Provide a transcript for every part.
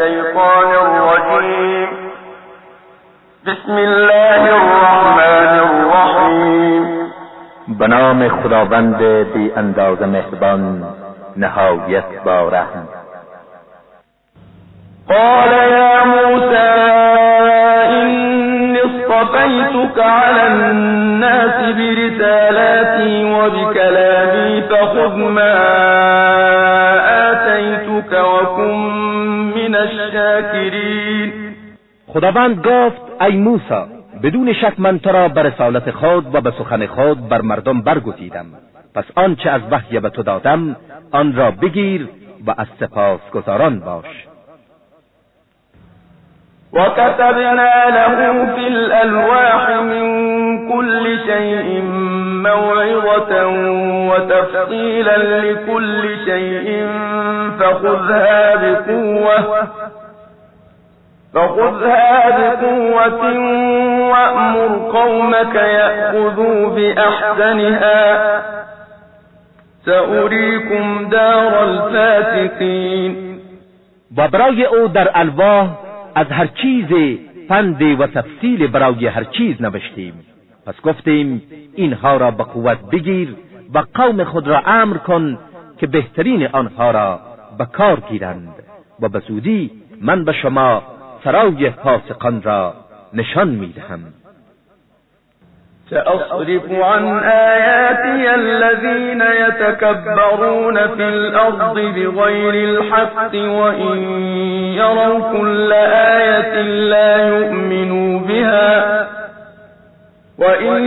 الشيطان الرجيم بسم الله الرحمن الرحیم. به نام خداوند بی اندازه مهربان نهایت با رحم. قال یا موسی إني اصطفيتك على الناس برسالاتي وبكلامي فخذ ما آتيتك وكن من الشاكرين. خداوند گفت ای موسی بدون شک من تو را به رسالت خود و به سخن خود بر مردم برگزیدم، پس آنچه از وحی به تو دادم آن را بگیر و از سپاسگزاران باش. وكتبنا له في الألواح من كل شيء موعظة وتفصيلا لكل شيء فخذها بقوة وأمر قومك يأخذوا بأحسنها سأريكم دار الفاسقين. و برای او در الواح از هر چیز پند و تفصیل برای هر چیز نوشتیم، پس گفتیم اینها را به قوت بگیر و قوم خود را امر کن که بهترین آنها را به کار گیرند و به زودی من به شما سرای فاسقان را نشان میدهم. سأصرف عن آياتي الذين يتكبرون في الأرض بغير الحق وإن يروا كل آية لا يؤمنوا بها وإن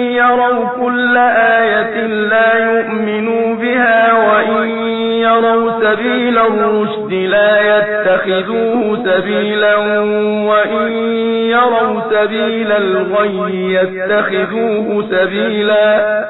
يروا سبيل الرشد لا يتخذوه سبيلا وإن يروا سبيل الغي يتخذوه سبيلا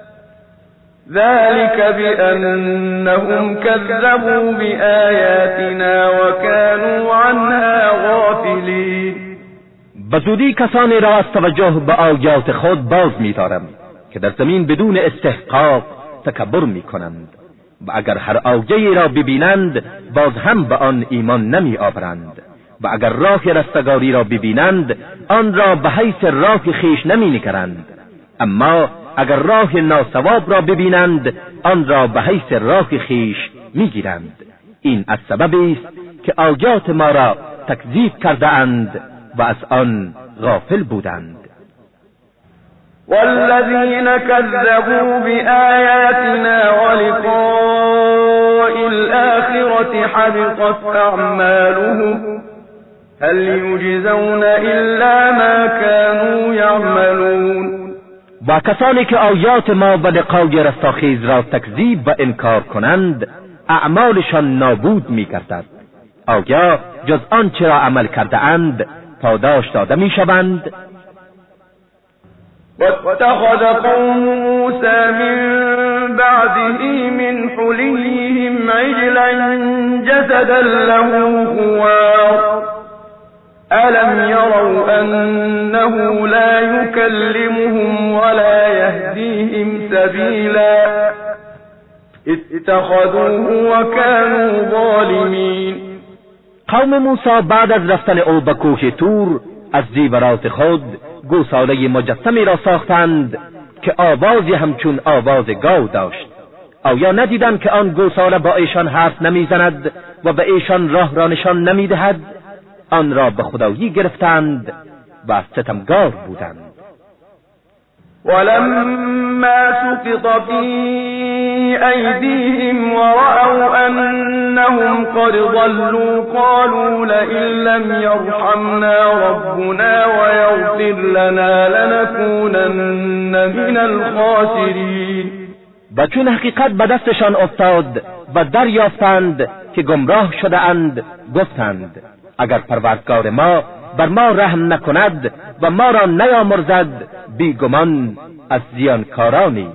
ذلك بأنهم كذبوا بآياتنا وكانوا عنها غافلين. بزودی کسانی را از توجه به آیات خود باز می‌دارم که در زمین بدون استحقاق تکبر می‌کنند و اگر هر آیه‌ای را ببینند باز هم به آن ایمان نمی‌آورند و اگر راه رستگاری را ببینند آن را به حیث راه خویش نمی‌نگرند، اما اگر راه ناصواب را ببینند آن را به حیث راه خویش می‌گیرند. این از سببی است که آیات ما را تکذیب کرده اند و از آن غافل بودند. والذين كذبوا بآياتنا ولقاء الآخرة حبطت أعمالهم هل يجزون إلا ما كانوا يعملون. و کسانی که آیات ما و لقای رستاخیز را تکذیب و انکار کنند اعمالشان نابود می‌گردد. آیا جز آنچه را عمل کرده اند پاداش داده می‌شوند؟ واتخذ قوم موسى من بعده من حليهم عجلا جسدا له خوار ألم يروا أنه لا يكلمهم ولا يهديهم سبيلا اتخذوه وكانوا ظالمين. قوم موسی بعد از رفتن او به کوه طور از زیورات خود گوساله مجسمی را ساختند که آوازی همچون آواز گاو داشت. آیا ندیدند که آن گوساله با ایشان حرف نمیزند و به ایشان راه را نشان نمیدهد؟ آن را به خدایی گرفتند و ستمگار بودند. ولما سقط في أيديهم ورأوا أنهم قد ضلوا قالوا لئن لم يرحمنا ربنا ويغفر لنا لنكونن من الخاسرين. و چون حقیقت به دستشان افتاد و دریافتند که گمراه شده اند گفتند اگر پروردگار ما بر ما رحم نکند و ما را نیامرزد بیگمان از زیانکارانی.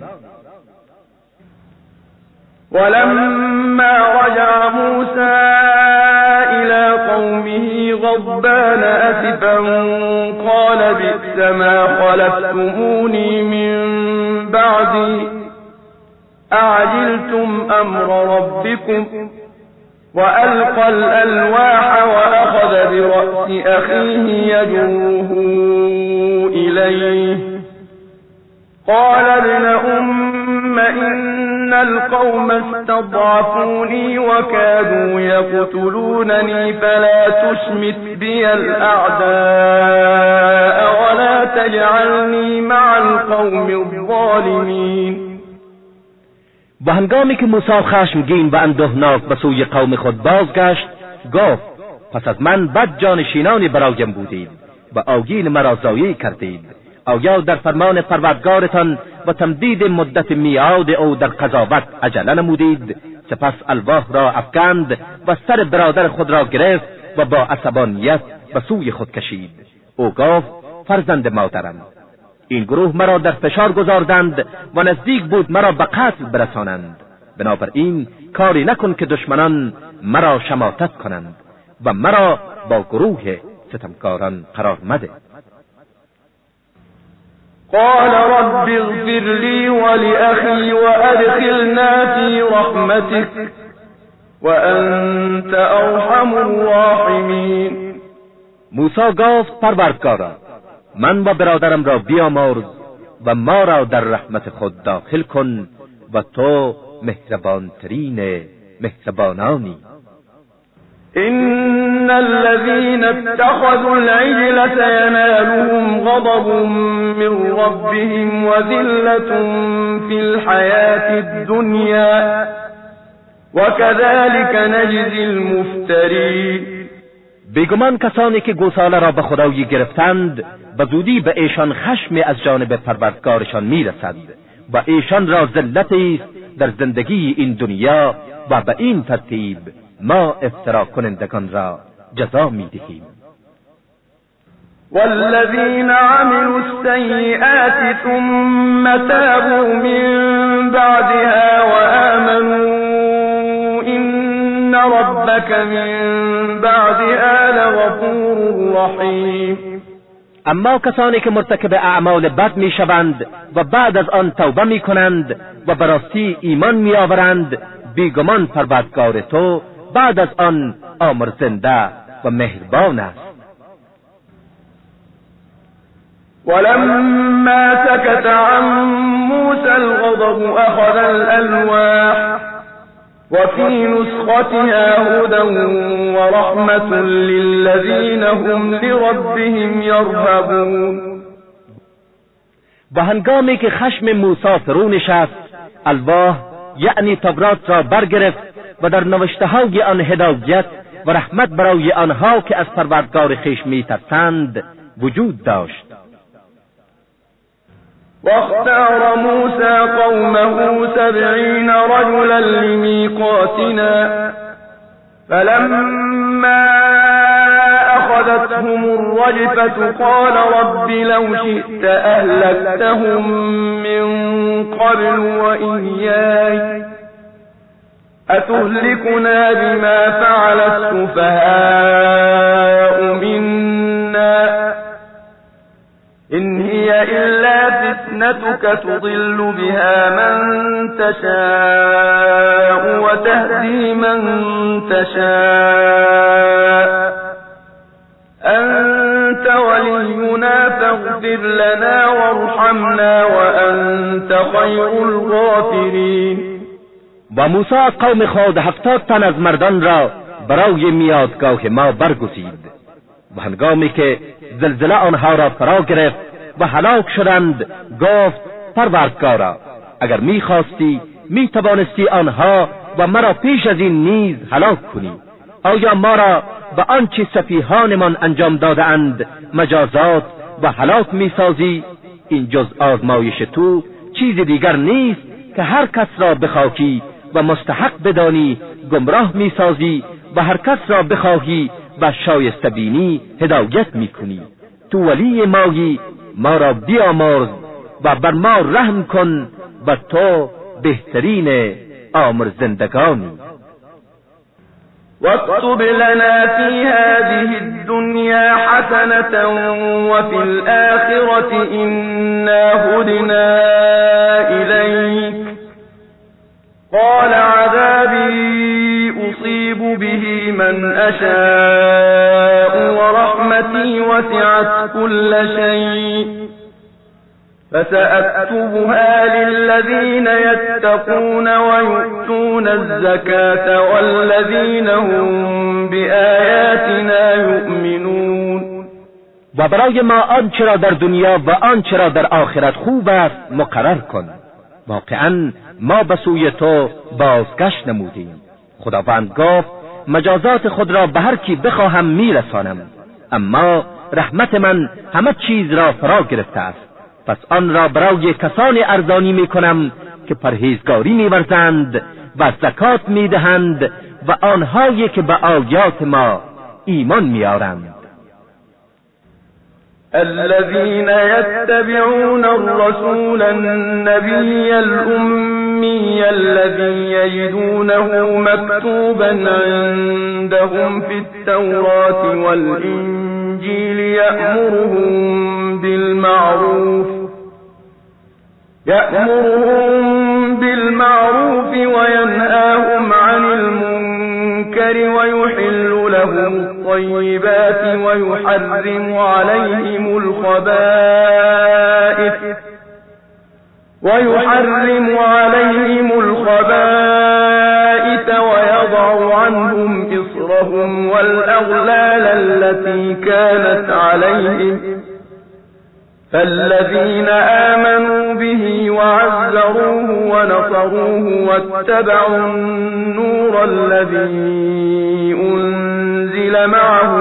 ولما رجع موسى إلى قومه غضبان أسفا قال بئس ما خلفتموني من بعدي أعجلتم أمر ربكم وألقى الألواح وأخذ برأس أخيه يجره إليه قال ابن أم إن القوم استضعفوني وكادوا يقتلونني فلا تشمت بي الأعداء ولا تجعلني مع القوم الظالمین. و هنگامی که موسی خشمگین و اندوهناک به سوی قوم خود بازگشت گفت پس از من بد جانشینانی برایم بودید و آیین مرا ضایع کردید. آیا در فرمان پروردگارتان و تمدید مدت میعاد او در قضاوت عجله نمودید؟ سپس الواح را افکند و سر برادر خود را گرفت و با عصبانیت به سوی خود کشید. او گفت فرزند مادرم، این گروه مرا در فشار گذاردند و نزدیک بود مرا به قتل برسانند. بنابراین کاری نکن که دشمنان مرا شماتت کنند و مرا با گروه ستمکاران قرار مده. قال رب اغفر لي ولأخي وأدخلنا في رحمتك وأنت أرحم الراحمين. موسی گفت پروردگارا، من و برادرم را بیامرز و ما را در رحمت خود داخل کن و تو مهربانترین مهربانانی. إن الذين اتخذوا العجل سينالهم غضب من ربهم وذلة في الحياة الدنيا وكذلك نجزي المفترين. بیگمان کسانی که گوساله را به خدایی گرفتند به زودی به ایشان خشم از جانب پروردگارشان میرسد و ایشان را ذلتی است در زندگی این دنیا و به این ترتیب ما افترا کنندگان را جزا میدهیم. والذین عملوا السیئات ثم تابوا من بعدها وآمنوا إن ربك من بعدها لغفور رحیم. اما کسانی که مرتکب اعمال بد میشوند و بعد از آن توبه میکنند و به راستی ایمان میآورند، بیگمان پروردگار تو بعد از آن آمرزنده و مهربان است. ولما سكت عن موسى الغضب أخذ الألواح وفي نسختها هدى ورحمة للذين هم لربهم يرهبون. و هنگامی که خشم موسی فرو نشست، الواح یعنی تورات را برگرفت و در نوشته‌های آن هدایت و رحمت برای آنها که از پروردگار خویش می‌ترسند وجود داشت. واختار موسى قومه 70 رجلا لميقاتنا فلما أخذتهم الرجفة قال رب لو شئت أهلكتهم من قبل وإياي أتهلكنا بما فعل السفهاء منا إن هي إلا فتنتك تضل بها من تشاء وتهدي من تشاء أنت ولينا فاغفر لنا وارحمنا وأنت خير الغافرين. و موسی از قوم خود 70 تن از مردان را برای میادگاه ما برگزید و هنگامی که زلزله آنها را فرا گرفت و هلاک شدند گفت پروردگارا، اگر میخواستی میتوانستی آنها و مرا پیش از این نیز هلاک کنی. آیا ما را به آنچه سفیهانمان انجام داده‌اند مجازات و هلاک میسازی؟ این جز آزمایش تو چیز دیگر نیست که هر کس را بخواهی و مستحق بدانی گمراه میسازی و هر کس را بخواهی و شایسته بینی هدایت میکنی. تو ولی مایی، ما را بیامرز و بر ما رحم کن و تو بهترین آمرزندگانی. واكتب لنا في هذه الدنيا حسنة وفي الآخرة إنا هدنا إليك قال عذابي أصيب به به من اشاء ورحمتی وسعت كل شيء فسأكتبها للذين يتقون ويؤتون الزكاة والذين هم بآياتنا يؤمنون. و برای ما آنچه را در دنیا و آنچه را در آخرت خوب است مقرر کن. واقعا ما به سوی تو بازگشت نمودیم. خداوند گفت مجازات خود را به هر کی بخواهم میرسانم، اما رحمت من همه چیز را فرا گرفته است. پس آن را برای کسانی ارزانی میکنم که پرهیزگاری می‌ورزند و زکات میدهند و آنهایی که به آیات ما ایمان میارند. الذين يتبعون الرسول النبي الأمي الذي يجدونه مكتوبا عندهم في التوراة والإنجيل يأمرهم بالمعروف وينهاهم عن المنكر ويحل لهم الطيبات ويحرم عليهم الخبائث ويضع عنهم إصرهم والأغلال التي كانت عليهم فالذين آمنوا به وعزروه ونصروه واتبعوا النور الذي أنزل معه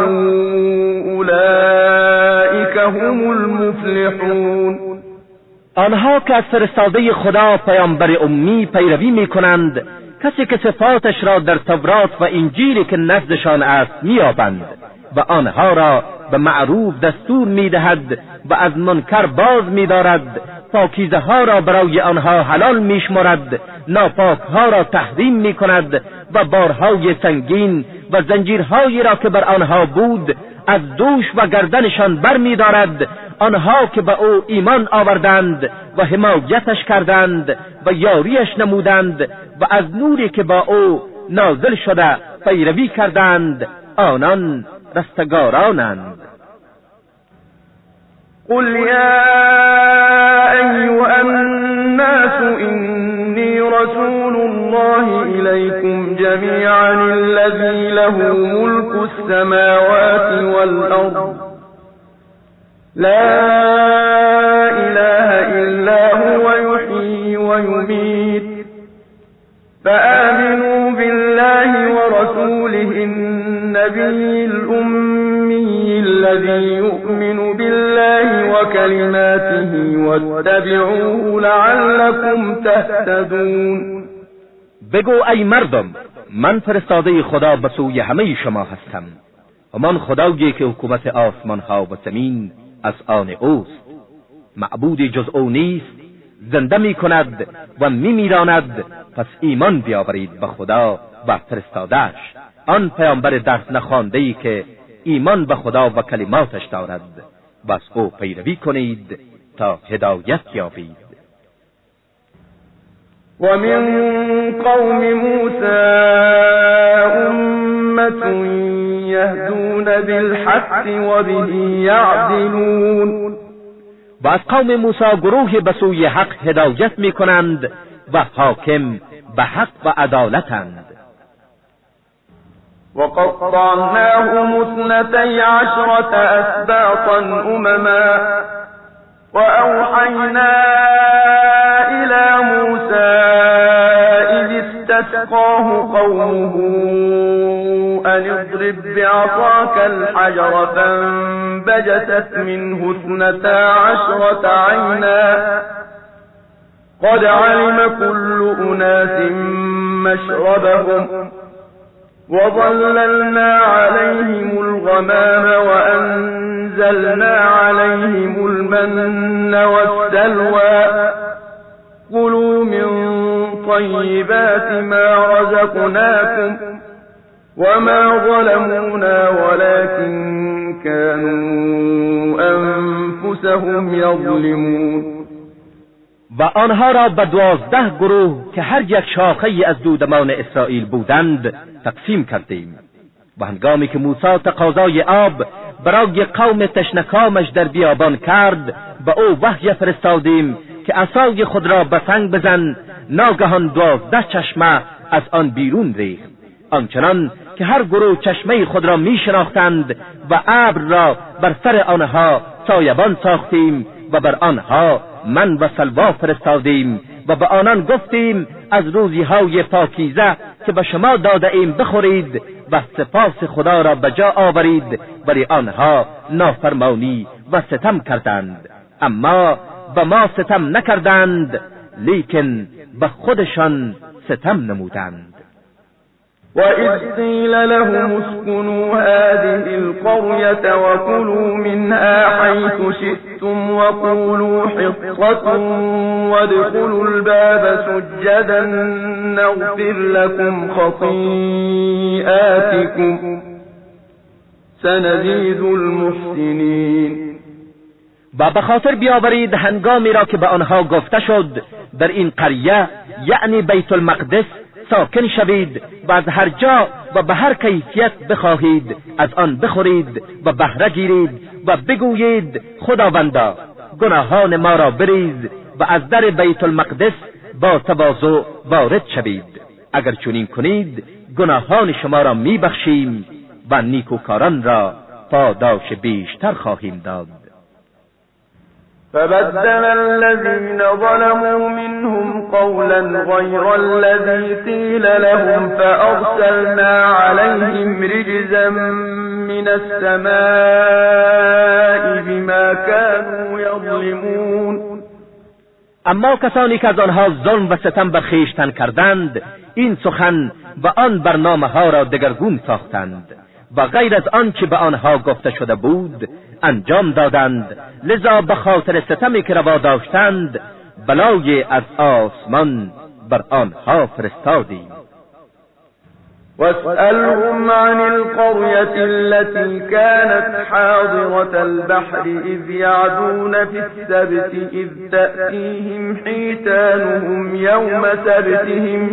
أولئك هم المفلحون. آنها که از فرستاده خدا پیامبر امی پیروی می‌کنند، کسی که صفاتش را در تورات و انجیلی که نزدشان است می‌یابند و آنها را به معروف دستور می‌دهد و از منکر باز می‌دارد، پاکیزه ها را برای آنها حلال می‌شمارد، ناپاک ها را تحریم می‌کند و بارهای سنگین و زنجیرهایی را که بر آنها بود از دوش و گردنشان بر می‌دارد. آنها که به او ایمان آوردند و حمایتش کردند و یاریش نمودند و از نوری که با او نازل شده پیروی کردند، آنان رستگارانند. قل یا ایها الناس انی رسول الله الیکم جمیعا الذی له ملک السماوات والارض لا اله الا هو یحیی و یمیت فآمنوا بالله ورسوله النبي الأمي الذي يؤمن بالله وكلماته واتبعوه لعلكم تهتدون. بگو ای مردم، من فرستاده خدا به سوی همه شما هستم و من خدایی که حکومت آسمان ها و زمین از آن اوست. معبودی جز او نیست، زنده می کند و می میراند. پس ایمان بیاورید به خدا و فرستاده‌اش، آن پیامبر درس نخوانده‌ای که ایمان به خدا و کلماتش دارد و از او پیروی کنید تا هدایت یابید. و من قوم موسی امة یهدون بالحق و به یعدلون. و از قوم موسی گروه به سوی حق هدایت می کنند و حاکم به حق و عدالتند. وقطعناهم 12 أسباطا أمما وأوحينا إلى موسى إذ استسقاه قومه أن اضرب بعصاك الحجر فانبجست منه 12 عينا قد علم كل أناس مشربهم وظللنا عليهم الغمام وأنزلنا عليهم المن والسلوى كلوا من طيبات ما رزقناكم وما ظلمونا ولكن كانوا أنفسهم يظلمون. و آنها را به 12 گروه که هر یک شاخه‌ای از دودمان اسرائیل بودند تقسیم کردیم. و هنگامی که موسی تقاضای آب برای قوم تشنکامش در بیابان کرد، به او وحی فرستادیم که عصای خود را به سنگ بزن. ناگهان 12 چشمه از آن بیرون ریخت، آنچنان که هر گروه چشمه خود را می شناختند و ابر را بر سر آنها سایبان ساختیم و بر آنها من و سلوا فرستادیم و به آنان گفتیم از روزیهای پاکیزه که به شما داده ایم بخورید و سپاس خدا را به جا آورید، ولی آنها نافرمانی و ستم کردند. اما به ما ستم نکردند، لیکن به خودشان ستم نمودند. وَإِذْ قِيلَ لَهُمُ اسْكُنُوا هَٰذِهِ الْقَرْيَةَ وَكُلُوا مِنْهَا حَيْثُ شِئْتُمْ وَقُولُوا حِطَّةٌ وَادْخُلُوا الْبَابَ سُجَّدًا نَّغْفِرْ لَكُمْ خَطِيئَاتِكُمْ سَنَزِيدُ الْمُحْسِنِينَ. و به خاطر بیاورید هنگامی را که به آنها گفته شد در این قریه، یعنی بیت المقدس، ساکن شوید و از هر جا و به هر کیفیت بخواهید از آن بخورید و بهره گیرید و بگویید خداوندا گناهان ما را بریز و از در بیت المقدس با تواضع وارد شوید. اگر چنین کنید گناهان شما را میبخشیم و نیکوکاران را پاداش بیشتر خواهیم داد. فبدل الذين ظلموا منهم قولا غير الذي قيل لهم فأرسلنا عليهم رجزا من السماء بما كانوا يظلمون. اما کسانی که از آنها ظلم و ستم بر خویشتن کردند، این سخن و آن برنامه ها را دگرگون ساختند و غیر از آنچه به آنها گفته شده بود انجام دادند. لذا به خاطر ستمی که روا داشتند بلای از آسمان بر آنها فرستادیم. واسألهم عن القرية التي كانت حاضرة البحر إذ يعدون في السبت إذ تأتيهم حيتانهم يوم سبتهم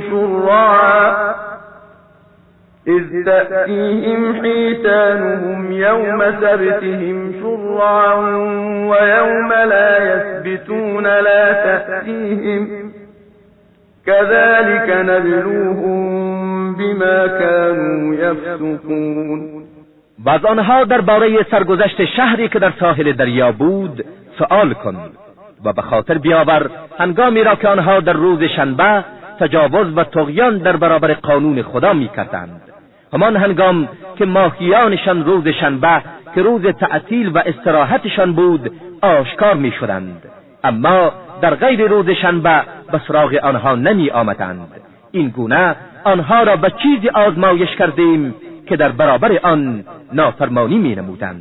شرعا ويوم لا يثبتون لا تأتيهم كذلك نبلوهم بما كانوا يفسقون. و از آنها درباره سرگذشت شهری که در ساحل دریا بود سؤال کن و به خاطر بیاور هنگامی را که آنها در روز شنبه تجاوز و طغیان در برابر قانون خدا می‌کردند. همان هنگام که ماهیانشان روز شنبه که روز تعطیل و استراحتشان بود آشکار می‌شدند، اما در غیر روز شنبه به سراغ آنها نمی آمدند. این گونه آنها را به چیزی آزمایش کردیم که در برابر آن نافرمانی می نمودند.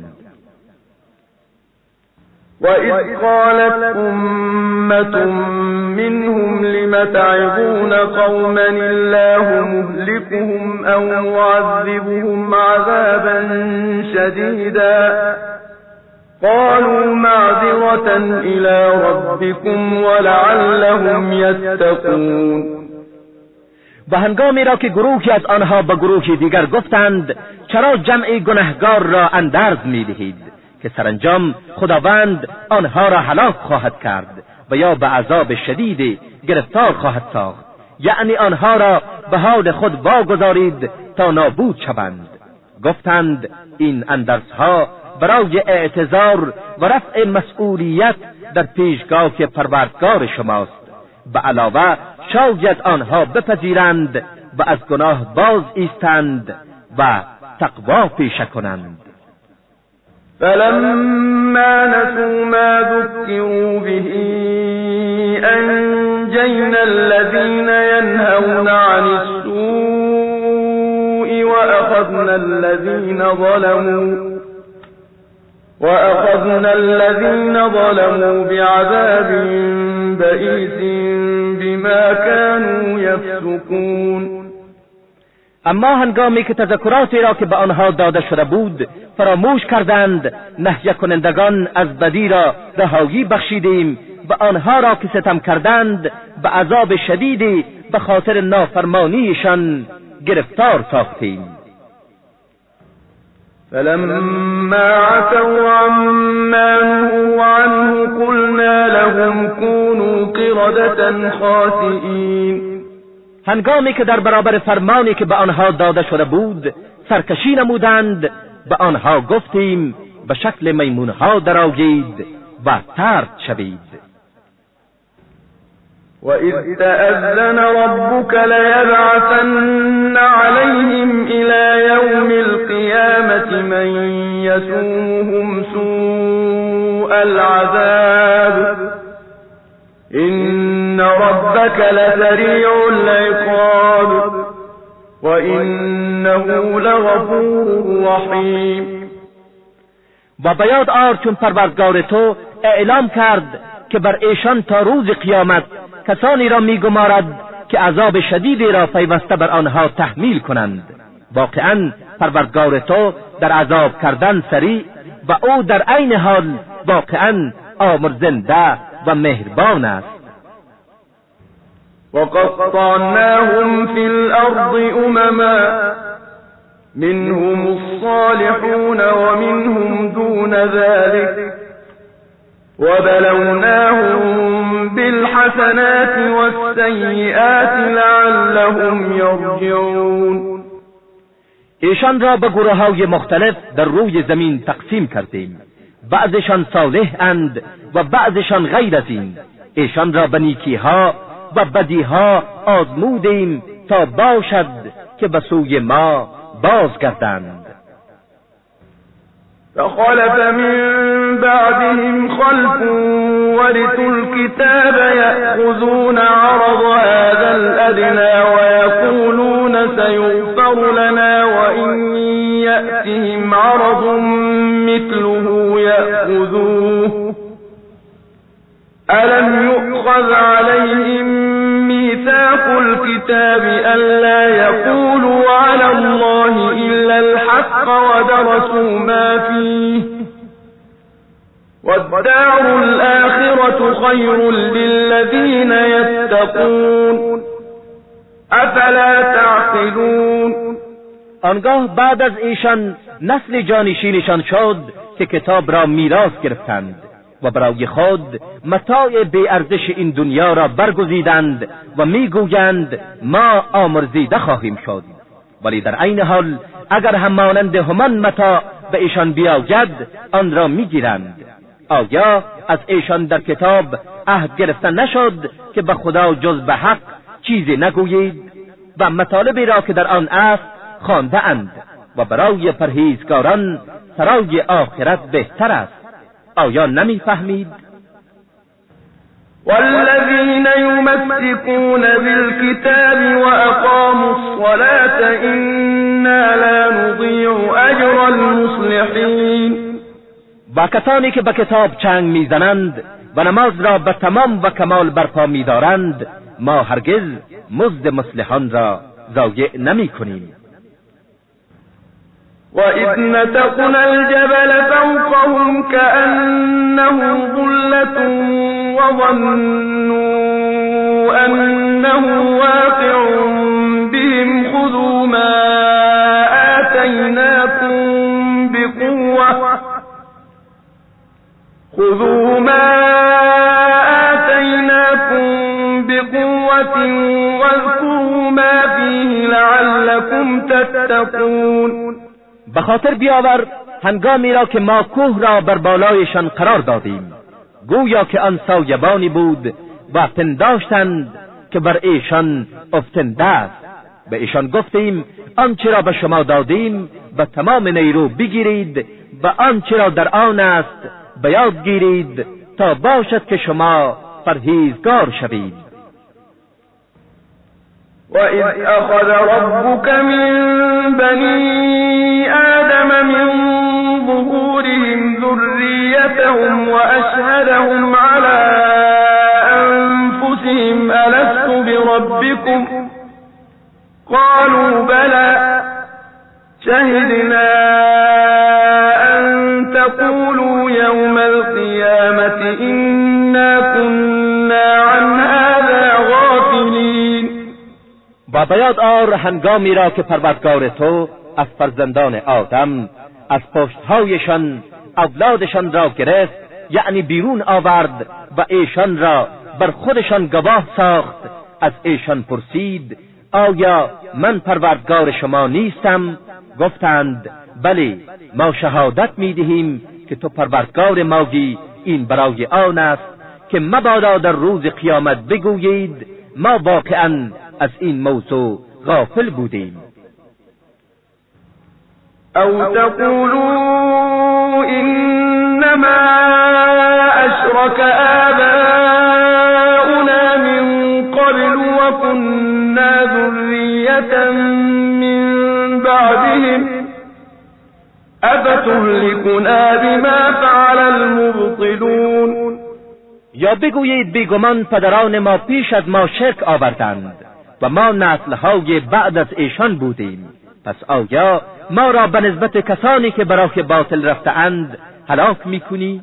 وَإِذْ قَالَتْ أُمَّةٌ مِّنْهُمْ لِمَ تَعِظُونَ قَوْمًا اللَّهُ مُهْلِكُهُمْ أَوْ مُعَذِّبُهُمْ عَذَابًا شَدِيدًا قَالُوا مَعْذِرَةً إِلَى رَبِّكُمْ وَلَعَلَّهُمْ يَتَّقُونَ. و هنگامی را که گروهی از آنها به گروهی دیگر گفتند چرا جمعی گنهگار را اندرز می‌دهید که سرانجام خداوند آنها را هلاک خواهد کرد و یا به عذاب شدید گرفتار خواهد ساخت، یعنی آنها را به حال خود واگذارید تا نابود شوند. گفتند این اندرزها برای اعتذار و رفع مسئولیت در پیشگاه پروردگار شماست. به علاوه شاید آنها بپذیرند و از گناه باز ایستند و تقوا پیشه کنند. فلما نسوا ما ذكروا به أنجينا الذين ينهون عن السوء وأخذنا الذين ظلموا بعذاب بئيس بما كانوا يفسقون. اما هنگامی که تذکراتی را که به آنها داده شده بود فراموش کردند، نهی کنندگان از بدی را رهایی بخشیدیم و آنها را که ستم کردند به عذاب شدیدی به خاطر نافرمانیشان گرفتار ساختیم. فلما عتوا عما نهوا عنه قلنا لهم كونوا قردة خاسئین. هنگامی که در برابر فرمانی که به آنها داده شده بود سرکشی نمودند، به آنها گفتیم به شکل میمونها درآیید و طرد شوید. وَإِذْ تَأَذَّنَ رَبُّكَ لَيَبْعَثَنَّ عَلَيْهِمْ إِلَى يَوْمِ الْقِيَامَةِ مَن يَسُومُهُمْ سُوءَ الْعَذَابِ إِنَّ رَبَّكَ لَسَرِيعُ الْعِقَابِ وَإِنَّهُ لَغَفُورٌ رَحِيمٌ. و به یاد آر چون پروردگار تو اعلام کرد که بر ایشان تا روز قیامت کسانی را میگمارد که عذاب شدیدی را پیوسته بر آنها تحمیل کنند. واقعا پروردگار تو در عذاب کردن سریع و او در عین حال واقعا آمرزنده و مهربان است. وَقَطَّعْنَاهُمْ فِي الْأَرْضِ أُمَمًا مِنْهُمُ الصَّالِحُونَ وَمِنْهُمْ دُونَ ذَلِكَ وَبَلَوْنَاهُمْ بِالْحَسَنَاتِ وَالسَّيِّئَاتِ لَعَلَّهُمْ يَرْجِعُونَ. ایشان را به گروه‌های مختلف در روی زمین تقسیم کردیم، بعضشان صالح اند و بعضشان غیر از این. ایشان را به نیکی‌ها و بدی‌ها آزمودیم تا باشد که به سوی ما بازگردند. فخلف من بعدهم خلف ورثوا الكتاب يأخذون عرض هذا الأدنى ويقولون سيغفر لنا وإن يأتهم عرض مثله يأخذوه ألم يؤخذ عليهم ميثاق الكتاب ألا يقولوا على الله إلا الحق ودرسوا ما فيه والدار الآخرة خير للذين يتقون أفلا تعقلون. آنگاه بعد از ایشان نسل جانشینشان شد که کتاب را میراث گرفتند و برای خود متاع بی ارزش این دنیا را برگزیدند و میگویند ما آمرزیده خواهیم شد، ولی در عین حال اگر هم مانند همان متاع به ایشان بیاید آن را میگیرند. آیا از ایشان در کتاب عهد گرفته نشد که به خدا جز به حق چیزی نگویید و مطالبی را که در آن است خوانده اند و برای پرهیزگاران سرای آخرت بهتر است؟ آیا نمیفهمید؟ والذین یمسکون بالکتاب واقاموا الصلاة انا لا نضیع اجر المصلحین. و کسانی که به کتاب چنگ میزنند و نماز را به تمام و کمال برپا میدارند ما هرگز مزد مصلحان را ضایع نمی کنیم. وَإِذْ نَتَقْنَا الْجَبَلَ فَوْقَهُمْ كَأَنَّهُ ظُلَّةٌ وَظَنُّوا أَنَّهُ واقع بِهِمْ خُذُوا مَا آتَيْنَاكُمْ بِقُوَّةٍ وَاذْكُرُوا مَا فِيهِ لَعَلَّكُمْ تَتَّقُونَ. به خاطر بیاور هنگامی را که ما کوه را بر بالایشان قرار دادیم، گویا که آن سایبانی بود و پنداشتند که بر ایشان افتنده است. به ایشان گفتیم آنچه را به شما دادیم به تمام نیرو بگیرید و آنچه را در آن است به یاد گیرید تا باشد که شما پرهیزگار شوید. وَإِذْ أَخَذَ رَبُّكَ مِنْ بَنِي آدَمَ مِنْ ظُهُورِهِمْ ذُرِّيَّتَهُمْ وَأَشْهَدَهُمْ عَلَى أَنفُسِهِمْ أَلَسْتُ بِرَبِّكُمْ قَالُوا بَلَى شَهِدْنَا أَن تَقُولُوا يَوْمَ الْقِيَامَةِ إِنَّا كُنَّا عَنْ هَذَا غَافِلِينَ. و به یاد آر هنگامی را که پروردگار تو از فرزندان آدم از پشتهایشان اولادشان را گرفت، یعنی بیرون آورد و ایشان را بر خودشان گواه ساخت. از ایشان پرسید آیا من پروردگار شما نیستم؟ گفتند بله، ما شهادت می‌دهیم که تو پروردگار مایی. این برای آن است که مبادا در روز قیامت بگویید ما واقعاً از این موضوع غافل بودیم. او تقولوا انما اشرك آباؤنا من قبل وكنا ذرية من بعدهم افتهلكنا بما فعل المبطلون. یا بگویید بیگمان پدران ما پیش از ما شرک آوردند و ما نسل‌های بعد از ایشان بودیم، پس آیا ما را به نسبت کسانی که به راه باطل رفته‌اند هلاک می‌کنی؟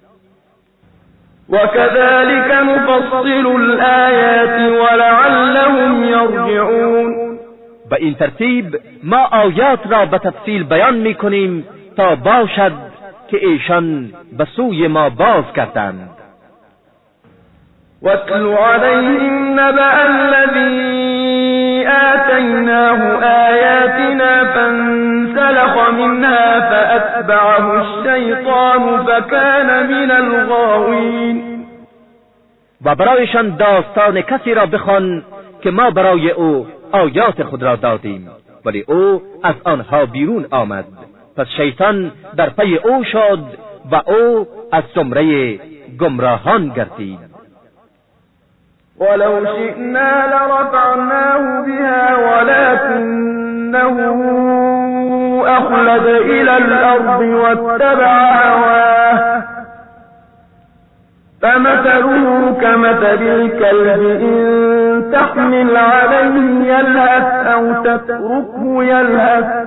وكذلك نفصل الآيات ولعلهم يرجعون. به این ترتیب ما آیات را به تفصیل بیان می‌کنیم تا باشد که ایشان به سوی ما باز گردند. واتل عليهم نبأ الذي آتيناه آياتنا فانسلخ منها فأتبعه الشيطان فكان من الغاوين. و برایشان داستان کسی را بخوان که ما برای او آیات خود را دادیم ولی او از آنها بیرون آمد، پس شیطان در پی او شد و او از زمره گمراهان گردید. ولو شئنا لرفعناه بها ولكنه أخلد إلى الأرض واتبع هواه فمثله كمثل الكلب إن تحمل عليه يلهث أو تتركه يلهث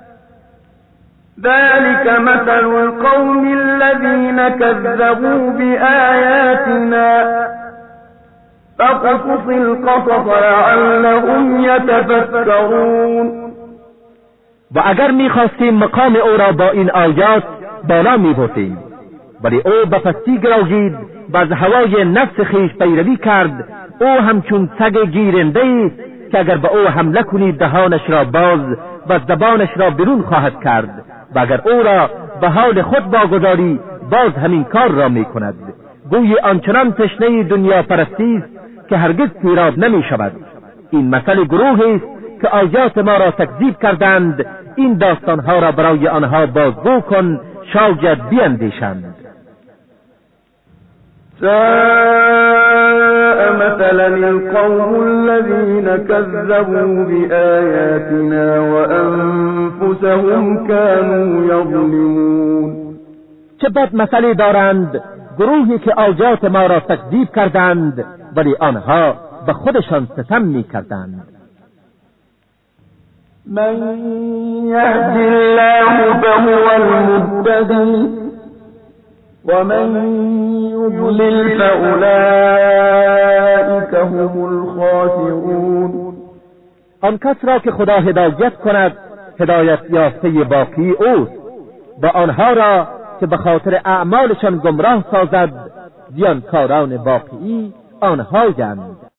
ذلك مثل القوم الذين كذبوا بآياتنا فقصص القصص لعلهم يتفكرون. و اگر می‌خواستیم مقام او را با این آیات بالا می‌بردیم ولی او به پستی گرایید و از هوای نفس خویش پیروی کرد. او همچون سگ گیرنده است که اگر به او حمله کنید دهانش را باز و زبانش را بیرون خواهد کرد و اگر او را به حال خود واگذاری باز همین کار را می‌کند. گویی آنچنان تشنه دنیا پرستی است که هرگز پیراد نمی شود. این مثل گروهی است که آیات ما را تکذیب کردند. این داستانها را برای آنها بازگو کن شاید بیندیشند. ساء مثلا القوم الذين كذبوا بآياتنا وأنفسهم كانوا يظلمون. چه بد مثلی دارند گروهی که آیات ما را تکذیب کردند ولی آنها به خودشان ستم می کردند. من يهد الله فهو المهتدي ومن يضلل فأولئك هم الخاسرون. آن کس را که خدا هدایت کند هدایت یافته باقی اوست و آنها را که به خاطر اعمالشان گمراه سازد زیانکاران واقعی آنهایند.